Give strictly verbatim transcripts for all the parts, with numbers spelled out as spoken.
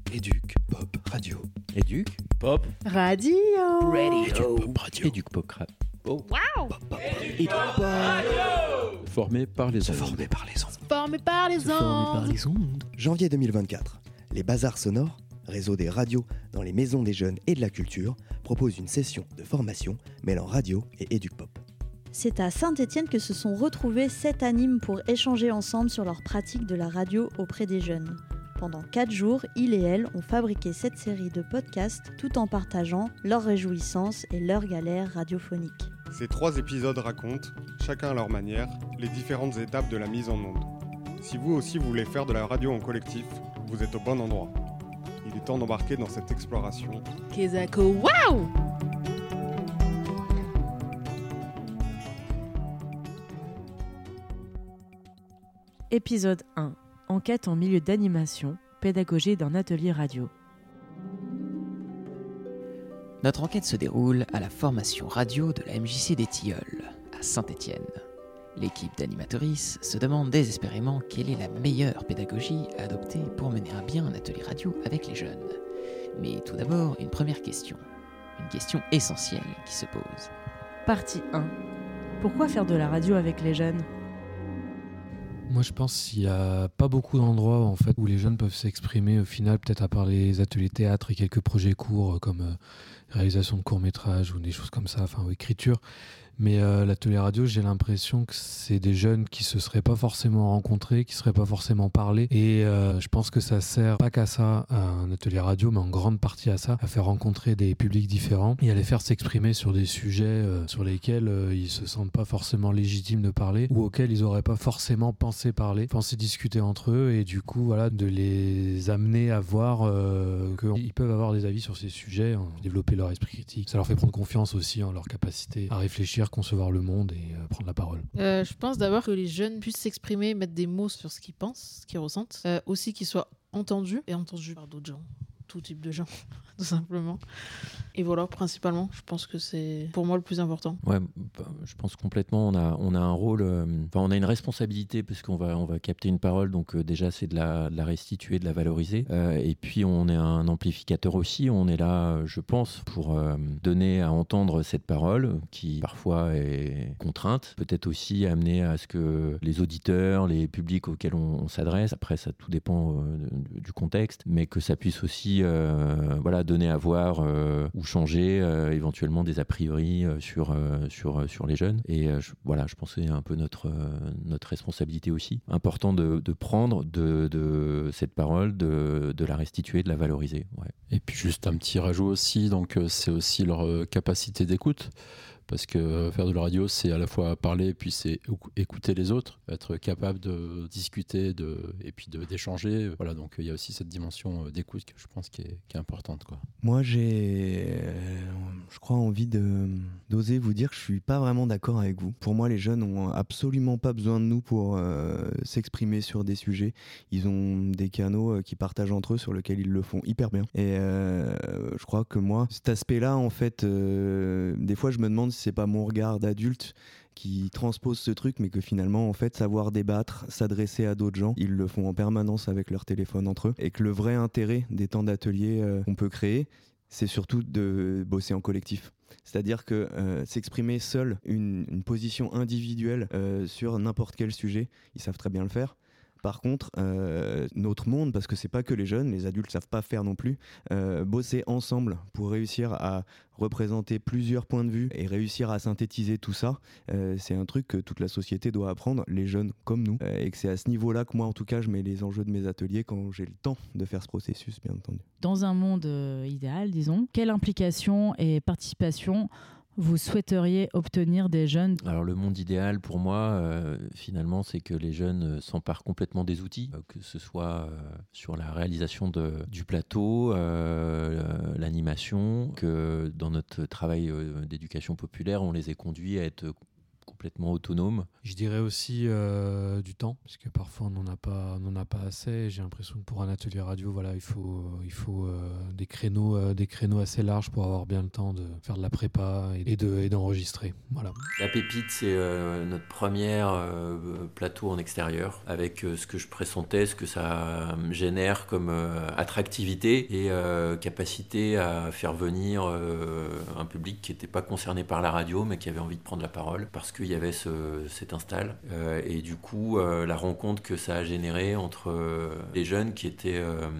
Éduc Pop Radio. Éduc Pop Radio. Radio. Pop Radio. Éduc Pop Radio. Wow. Éduc Pop. Formé par les Se ondes. former par les ondes. Formé par les ondes. ondes. Janvier deux mille vingt-quatre, les Bazars Sonores, réseau des radios dans les maisons des jeunes et de la culture, proposent une session de formation mêlant radio et éduc pop. C'est à Saint-Étienne que se sont retrouvés sept animes pour échanger ensemble sur leur pratique de la radio auprès des jeunes. Pendant quatre jours, ils et elles ont fabriqué cette série de podcasts tout en partageant leurs réjouissances et leurs galères radiophoniques. Ces trois épisodes racontent, chacun à leur manière, les différentes étapes de la mise en onde. Si vous aussi vous voulez faire de la radio en collectif, vous êtes au bon endroit. Il est temps d'embarquer dans cette exploration. Kezako, waouh! Épisode un. Enquête en milieu d'animation, pédagogie d'un atelier radio. Notre enquête se déroule à la formation radio de la M J C des Tilleuls, à Saint-Étienne. L'équipe d'animatrices se demande désespérément quelle est la meilleure pédagogie à adopter pour mener à bien un atelier radio avec les jeunes. Mais tout d'abord, une première question. Une question essentielle qui se pose. Partie un. Pourquoi faire de la radio avec les jeunes ? Moi, je pense qu'il n'y a pas beaucoup d'endroits en fait, où les jeunes peuvent s'exprimer au final, peut-être à part les ateliers théâtre et quelques projets courts comme euh, réalisation de courts-métrages ou des choses comme ça, enfin ou écriture. Mais euh, l'atelier radio, j'ai l'impression que c'est des jeunes qui se seraient pas forcément rencontrés, qui seraient pas forcément parlé. Et euh, je pense que ça sert pas qu'à ça, à un atelier radio, mais en grande partie à ça, à faire rencontrer des publics différents et à les faire s'exprimer sur des sujets euh, sur lesquels euh, ils se sentent pas forcément légitimes de parler ou auxquels ils auraient pas forcément pensé parler, pensé discuter entre eux et du coup, voilà, de les amener à voir euh, qu'ils peuvent avoir des avis sur ces sujets, hein, développer leur esprit critique. Ça leur fait prendre confiance aussi en leur capacité à réfléchir, concevoir le monde et euh, prendre la parole. Euh, je pense d'abord que les jeunes puissent s'exprimer, mettre des mots sur ce qu'ils pensent, ce qu'ils ressentent. Euh, aussi qu'ils soient entendus et entendus par d'autres gens, tout type de gens, tout simplement. Et voilà, principalement, je pense que c'est pour moi le plus important. Ouais, bah, je pense complètement. On a, on a un rôle, euh, enfin, on a une responsabilité parce qu'on va, on va capter une parole. Donc euh, déjà, c'est de la, de la restituer, de la valoriser. Euh, et puis, on est un amplificateur aussi. On est là, je pense, pour euh, donner à entendre cette parole qui parfois est contrainte. Peut-être aussi amener à ce que les auditeurs, les publics auxquels on, on s'adresse, après, ça tout dépend euh, de, du contexte, mais que ça puisse aussi, euh, voilà, donner à voir euh, ou changer euh, éventuellement des a priori euh, sur, euh, sur, euh, sur les jeunes. Et euh, je, voilà, je pense que c'est un peu notre, euh, notre responsabilité aussi. Important de, de prendre de, de cette parole, de, de la restituer, de la valoriser. Ouais. Et puis juste un petit rajout aussi, donc euh, c'est aussi leur euh, capacité d'écoute. Parce que euh, faire de la radio, c'est à la fois parler, puis c'est écouter les autres, être capable de discuter de, et puis de, d'échanger. Voilà, donc il y a aussi cette dimension euh, d'écoute que je pense qui est, qui est importante, quoi. Moi, j'ai, euh, je crois, envie de, d'oser vous dire que je suis pas vraiment d'accord avec vous. Pour moi, les jeunes ont absolument pas besoin de nous pour euh, s'exprimer sur des sujets. Ils ont des canaux euh, qui partagent entre eux sur lesquels ils le font hyper bien. Et euh, je crois que moi, cet aspect-là, en fait, euh, des fois, je me demande si c'est pas mon regard d'adulte qui transpose ce truc, mais que finalement, en fait, savoir débattre, s'adresser à d'autres gens, ils le font en permanence avec leur téléphone entre eux, et que le vrai intérêt des temps d'atelier euh, qu'on peut créer, c'est surtout de bosser en collectif. C'est-à-dire que euh, s'exprimer seul, une, une position individuelle euh, sur n'importe quel sujet, ils savent très bien le faire. Par contre, euh, notre monde, parce que c'est pas que les jeunes, les adultes savent pas faire non plus, euh, bosser ensemble pour réussir à représenter plusieurs points de vue et réussir à synthétiser tout ça, euh, c'est un truc que toute la société doit apprendre, les jeunes comme nous, euh, et que c'est à ce niveau-là que moi, en tout cas, je mets les enjeux de mes ateliers quand j'ai le temps de faire ce processus, bien entendu. Dans un monde euh, idéal, disons, quelle implication et participation vous souhaiteriez obtenir des jeunes ? Alors le monde idéal pour moi, euh, finalement, c'est que les jeunes s'emparent complètement des outils, euh, que ce soit euh, sur la réalisation de, du plateau, euh, l'animation, que dans notre travail euh, d'éducation populaire, on les ait conduits à être complètement autonome. Je dirais aussi euh, du temps, parce que parfois on n'en a pas, on n'en a pas assez. J'ai l'impression que pour un atelier radio, voilà, il faut, il faut euh, des créneaux, euh, des créneaux assez larges pour avoir bien le temps de faire de la prépa et, de, et d'enregistrer. Voilà. La pépite, c'est euh, notre première euh, plateau en extérieur, avec euh, ce que je pressentais, ce que ça génère comme euh, attractivité et euh, capacité à faire venir euh, un public qui n'était pas concerné par la radio, mais qui avait envie de prendre la parole, parce qu'il y avait ce, cet install. Euh, et du coup, euh, la rencontre que ça a généré entre euh, les jeunes qui étaient euh,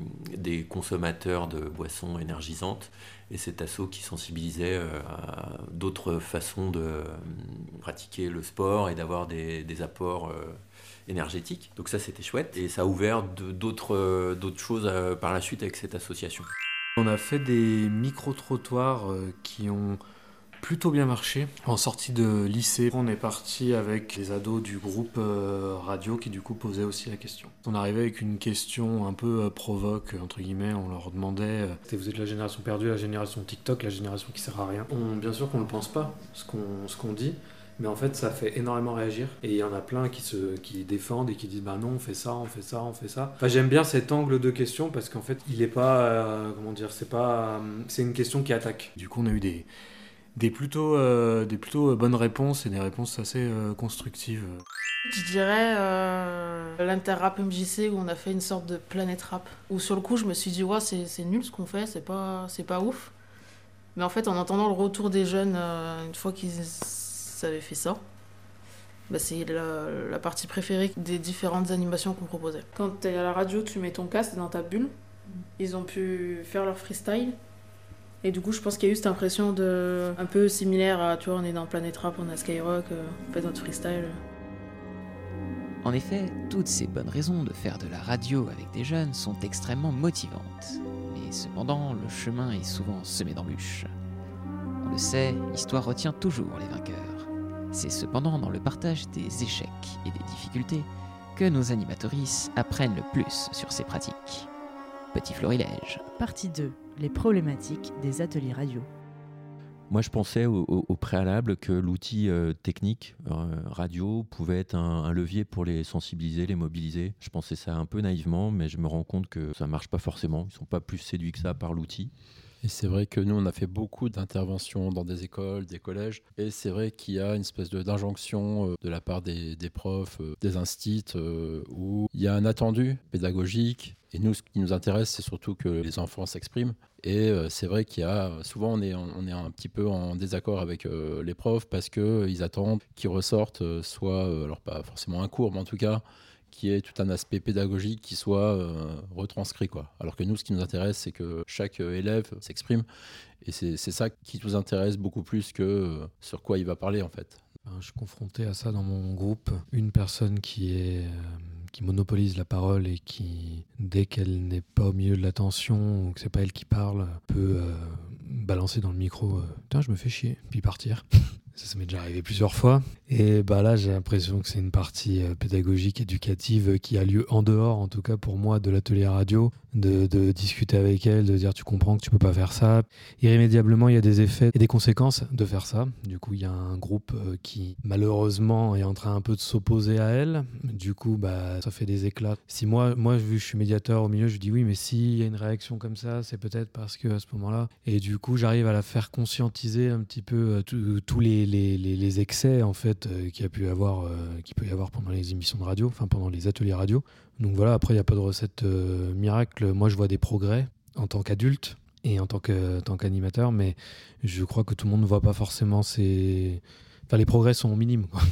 des consommateurs de boissons énergisantes, et cet asso qui sensibilisait euh, à d'autres façons de euh, pratiquer le sport et d'avoir des, des apports euh, énergétiques. Donc ça, c'était chouette. Et ça a ouvert de, d'autres, euh, d'autres choses euh, par la suite avec cette association. On a fait des micro-trottoirs euh, qui ont plutôt bien marché. En sortie de lycée, on est parti avec les ados du groupe euh, radio qui du coup posaient aussi la question. On arrivait avec une question un peu euh, provoque, entre guillemets, on leur demandait euh, vous êtes la génération perdue, la génération TikTok, la génération qui sert à rien. On, bien sûr qu'on ne le pense pas, ce qu'on, ce qu'on dit, mais en fait ça fait énormément réagir. Et il y en a plein qui, se, qui défendent et qui disent bah non, on fait ça, on fait ça, on fait ça. Enfin, j'aime bien cet angle de question parce qu'en fait il est pas, euh, comment dire, c'est pas, euh, c'est une question qui attaque. Du coup on a eu des Des plutôt, euh, des plutôt bonnes réponses et des réponses assez euh, constructives. Je dirais euh, l'interrap M J C où on a fait une sorte de planète rap. Où sur le coup je me suis dit ouais c'est, c'est nul ce qu'on fait, c'est pas, c'est pas ouf. Mais en fait en entendant le retour des jeunes euh, une fois qu'ils avaient fait ça, bah, c'est la, la partie préférée des différentes animations qu'on proposait. Quand t'es à la radio tu mets ton casque dans ta bulle, ils ont pu faire leur freestyle. Et du coup, je pense qu'il y a eu cette impression de un peu similaire à, tu vois, on est dans Planète Rap, on a Skyrock, euh, on fait notre freestyle. En effet, toutes ces bonnes raisons de faire de la radio avec des jeunes sont extrêmement motivantes. Mais cependant, le chemin est souvent semé d'embûches. On le sait, l'histoire retient toujours les vainqueurs. C'est cependant dans le partage des échecs et des difficultés que nos animatrices apprennent le plus sur ces pratiques. Petit florilège. Partie deux. Les problématiques des ateliers radio. Moi, je pensais au, au, au préalable que l'outil euh, technique euh, radio pouvait être un, un levier pour les sensibiliser, les mobiliser. Je pensais ça un peu naïvement, mais je me rends compte que ça ne marche pas forcément. Ils ne sont pas plus séduits que ça par l'outil. Et c'est vrai que nous, on a fait beaucoup d'interventions dans des écoles, des collèges. Et c'est vrai qu'il y a une espèce de, d'injonction euh, de la part des, des profs, euh, des instits, euh, où il y a un attendu pédagogique. Et nous, ce qui nous intéresse, c'est surtout que les enfants s'expriment. Et euh, c'est vrai qu'il y a souvent, on est, on est un petit peu en désaccord avec euh, les profs parce qu'ils attendent qu'ils ressortent euh, soit, euh, alors pas forcément un cours, mais en tout cas, qu'il y ait tout un aspect pédagogique qui soit euh, retranscrit, quoi. Alors que nous, ce qui nous intéresse, c'est que chaque euh, élève s'exprime. Et c'est, c'est ça qui nous intéresse beaucoup plus que euh, sur quoi il va parler, en fait. Je suis confronté à ça dans mon groupe. Une personne qui est... Euh... qui monopolise la parole et qui, dès qu'elle n'est pas au milieu de l'attention ou que c'est pas elle qui parle, peut euh, balancer dans le micro euh, « Putain, je me fais chier », puis partir. Ça, ça m'est déjà arrivé plusieurs fois. Et bah là, j'ai l'impression que c'est une partie euh, pédagogique, éducative, qui a lieu en dehors, en tout cas pour moi, de l'atelier radio, de, de discuter avec elle, de dire « tu comprends que tu peux pas faire ça ». Irrémédiablement, il y a des effets et des conséquences de faire ça. Du coup, il y a un groupe euh, qui, malheureusement, est en train un peu de s'opposer à elle. Du coup, bah, ça fait des éclats. Si moi, moi, vu que je suis médiateur au milieu, je dis « oui, mais s'il y a une réaction comme ça, c'est peut-être parce que à ce moment-là ». Et du coup, j'arrive à la faire conscientiser un petit peu euh, tous les, les, les, les excès, en fait, euh, qu'il y a pu avoir, euh, qu'il peut y avoir pendant les émissions de radio, enfin pendant les ateliers radio. Donc voilà, après, il n'y a pas de recette euh, miracle. Moi, je vois des progrès en tant qu'adulte et en tant, que, en tant qu'animateur, mais je crois que tout le monde ne voit pas forcément ces... Enfin, les progrès sont minimes, quoi.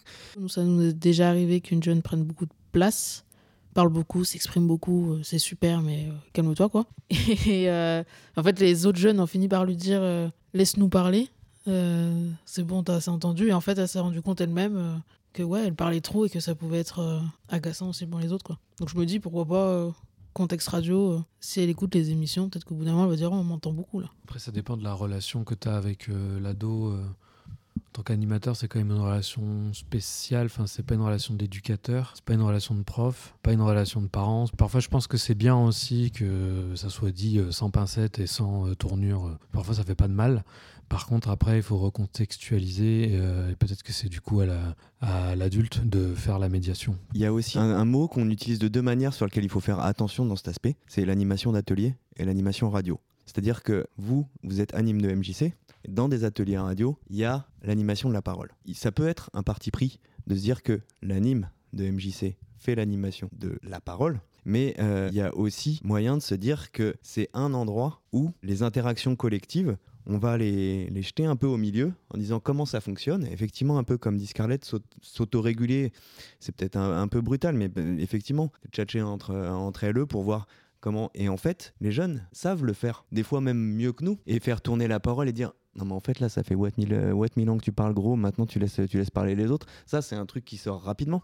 Ça nous est déjà arrivé qu'une jeune prenne beaucoup de place, parle beaucoup, s'exprime beaucoup, euh, c'est super, mais euh, calme-toi, quoi. Et euh, en fait, les autres jeunes ont fini par lui dire euh, « laisse-nous parler, euh, c'est bon, t'as assez entendu ». Et en fait, elle s'est rendue compte elle-même euh, que ouais, elle parlait trop et que ça pouvait être euh, agaçant aussi pour les autres, quoi. Donc je me dis, pourquoi pas, euh, contexte radio, euh, si elle écoute les émissions, peut-être qu'au bout d'un moment, elle va dire oh, « on m'entend beaucoup, là ». Après, ça dépend de la relation que t'as avec euh, l'ado. Euh... En tant qu'animateur, c'est quand même une relation spéciale. Enfin, c'est pas une relation d'éducateur, c'est pas une relation de prof, pas une relation de parents. Parfois, je pense que c'est bien aussi que ça soit dit sans pincettes et sans tournure. Parfois, ça fait pas de mal. Par contre, après, il faut recontextualiser euh, et peut-être que c'est du coup à, la, à l'adulte de faire la médiation. Il y a aussi un, un mot qu'on utilise de deux manières sur lequel il faut faire attention dans cet aspect, c'est l'animation d'atelier et l'animation radio. C'est-à-dire que vous, vous êtes anime de M J C, dans des ateliers radio, il y a l'animation de la parole. Ça peut être un parti pris de se dire que l'anime de M J C fait l'animation de la parole, mais euh, il y a aussi moyen de se dire que c'est un endroit où les interactions collectives, on va les, les jeter un peu au milieu en disant comment ça fonctionne. Effectivement, un peu comme dit Scarlett, s'autoréguler, c'est peut-être un, un peu brutal, mais effectivement, tchatcher entre, entre elles pour voir comment. Et en fait, les jeunes savent le faire, des fois même mieux que nous, et faire tourner la parole et dire non mais en fait là ça fait what mille, what mille ans que tu parles gros, maintenant tu laisses, tu laisses parler les autres. Ça c'est un truc qui sort rapidement.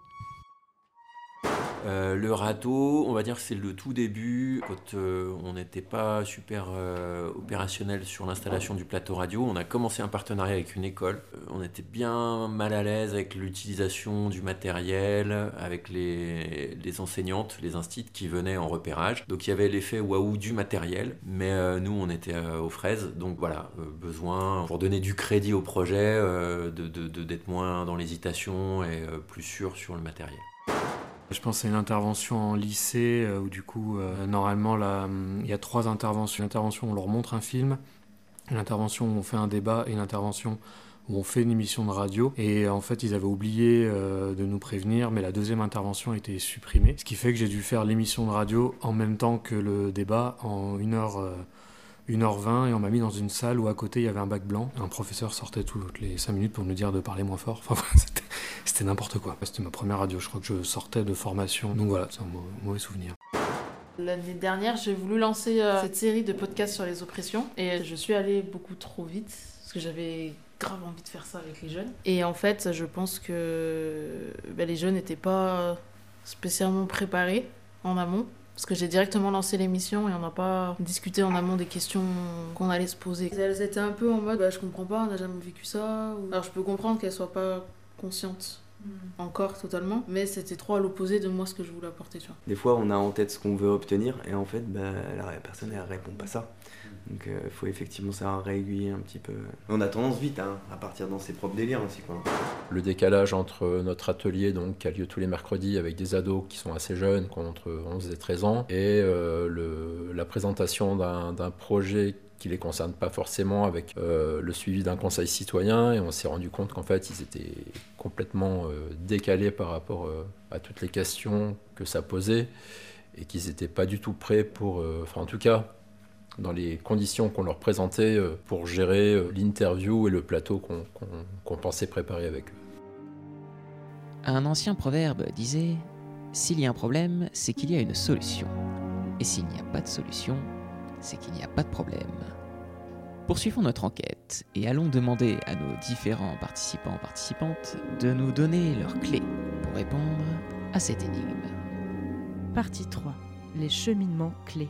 Euh, le râteau, on va dire que c'est le tout début, quand euh, on n'était pas super euh, opérationnel sur l'installation du plateau radio. On a commencé un partenariat avec une école. Euh, on était bien mal à l'aise avec l'utilisation du matériel, avec les, les enseignantes, les instits qui venaient en repérage. Donc il y avait l'effet waouh du matériel, mais euh, nous on était euh, aux fraises. Donc voilà, euh, besoin pour donner du crédit au projet, euh, de, de, de, d'être moins dans l'hésitation et euh, plus sûr sur le matériel. Je pense à une intervention en lycée euh, où du coup, euh, normalement, là, il y a trois interventions. Une intervention où on leur montre un film, une intervention où on fait un débat et une intervention où on fait une émission de radio. Et en fait, ils avaient oublié euh, de nous prévenir, mais la deuxième intervention a été supprimée. Ce qui fait que j'ai dû faire l'émission de radio en même temps que le débat en une heure... Euh, une heure vingt et on m'a mis dans une salle où à côté il y avait un bac blanc. Un professeur sortait toutes les cinq minutes pour nous dire de parler moins fort. Enfin, c'était, c'était n'importe quoi. C'était ma première radio, je crois que je sortais de formation. Donc voilà, c'est un mauvais souvenir. L'année dernière, j'ai voulu lancer euh, cette série de podcasts sur les oppressions et je suis allée beaucoup trop vite parce que j'avais grave envie de faire ça avec les jeunes. Et en fait, je pense que bah, les jeunes n'étaient pas spécialement préparés en amont. Parce que j'ai directement lancé l'émission et on n'a pas discuté en amont des questions qu'on allait se poser. Elles étaient un peu en mode bah, je comprends pas, on n'a jamais vécu ça. Ou... Alors je peux comprendre qu'elles soient pas conscientes mmh. encore totalement, mais c'était trop à l'opposé de moi ce que je voulais apporter. Tu vois. Des fois on a en tête ce qu'on veut obtenir et en fait bah, la personne elle répond pas ça. Donc il euh, faut effectivement savoir réaiguiller un petit peu. On a tendance vite hein, à partir dans ses propres délires aussi. Quoi. Le décalage entre notre atelier donc, qui a lieu tous les mercredis avec des ados qui sont assez jeunes, qui ont entre onze et treize ans, et euh, le, la présentation d'un, d'un projet qui les concerne pas forcément avec euh, le suivi d'un conseil citoyen, et on s'est rendu compte qu'en fait ils étaient complètement euh, décalés par rapport euh, à toutes les questions que ça posait et qu'ils n'étaient pas du tout prêts pour, euh, enfin en tout cas dans les conditions qu'on leur présentait pour gérer l'interview et le plateau qu'on, qu'on, qu'on pensait préparer avec eux. Un ancien proverbe disait « S'il y a un problème, c'est qu'il y a une solution. Et s'il n'y a pas de solution, c'est qu'il n'y a pas de problème. » Poursuivons notre enquête et allons demander à nos différents participants et participantes de nous donner leurs clés pour répondre à cette énigme. Partie trois. Les cheminements clés.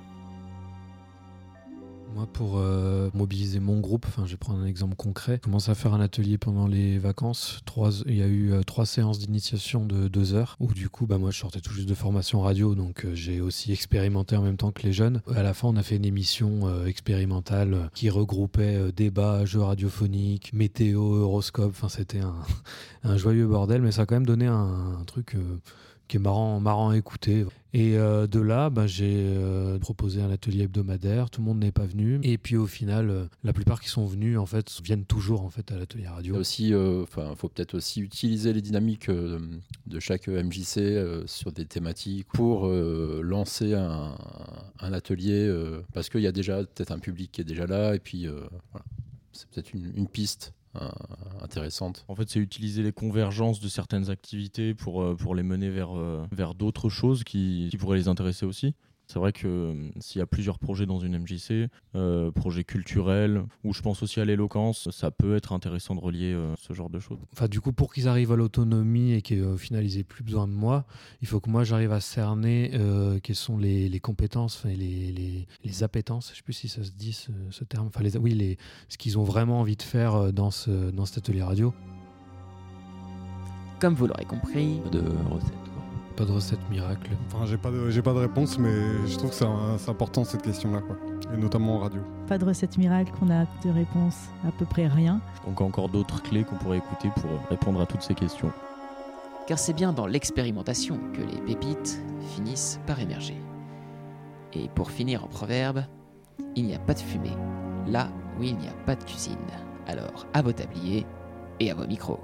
Moi, pour euh, mobiliser mon groupe, enfin, je vais prendre un exemple concret. Je commence à faire un atelier pendant les vacances. Trois, il y a eu euh, trois séances d'initiation de deux heures où du coup, bah, moi, je sortais tout juste de formation radio, donc euh, j'ai aussi expérimenté en même temps que les jeunes. À la fin, on a fait une émission euh, expérimentale euh, qui regroupait euh, débats, jeux radiophoniques, météo, horoscope. Enfin, c'était un, un joyeux bordel, mais ça a quand même donné un, un truc... Euh, qui est marrant, marrant à écouter. Et euh, de là, bah, j'ai euh, proposé un atelier hebdomadaire. Tout le monde n'est pas venu. Et puis au final, euh, la plupart qui sont venus, en fait, viennent toujours en fait à l'atelier radio. Il aussi, euh, faut peut-être aussi utiliser les dynamiques euh, de chaque M J C euh, sur des thématiques pour euh, lancer un, un atelier, euh, parce qu'il y a déjà peut-être un public qui est déjà là. Et puis, euh, voilà. C'est peut-être une, une piste intéressante. En fait, c'est utiliser les convergences de certaines activités pour, pour les mener vers, vers d'autres choses qui, qui pourraient les intéresser aussi. C'est vrai que euh, s'il y a plusieurs projets dans une M J C, euh, projets culturels, ou je pense aussi à l'éloquence, ça peut être intéressant de relier euh, ce genre de choses. Enfin, du coup, pour qu'ils arrivent à l'autonomie et qu'au final ils aient plus besoin de moi, il faut que moi j'arrive à cerner euh, quelles sont les, les compétences, enfin, les, les, les appétences, je sais plus si ça se dit ce, ce terme, enfin, les, oui, les, ce qu'ils ont vraiment envie de faire dans, ce, dans cet atelier radio. Comme vous l'aurez compris, de recettes. Pas de recette miracle. Enfin, j'ai pas de, j'ai pas de réponse, mais je trouve que c'est, un, c'est important cette question-là, quoi. Et notamment en radio. Pas de recette miracle, qu'on a de réponse à peu près rien. Donc encore d'autres clés qu'on pourrait écouter pour répondre à toutes ces questions. Car c'est bien dans l'expérimentation que les pépites finissent par émerger. Et pour finir en proverbe, il n'y a pas de fumée, là où il n'y a pas de cuisine. Alors à vos tabliers et à vos micros.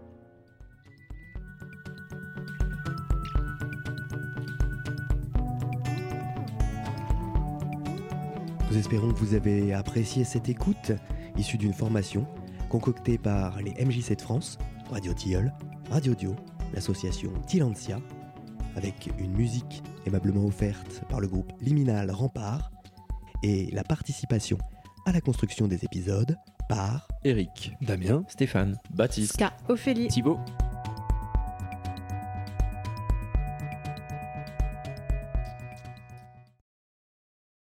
Nous espérons que vous avez apprécié cette écoute, issue d'une formation concoctée par les M J C de France, Radio Tilleul, Radio Dio, l'association Tilantia, avec une musique aimablement offerte par le groupe Liminal Rempart, et la participation à la construction des épisodes par Eric, Damien, Stéphane, Baptiste, Ska, Ophélie, Thibaut.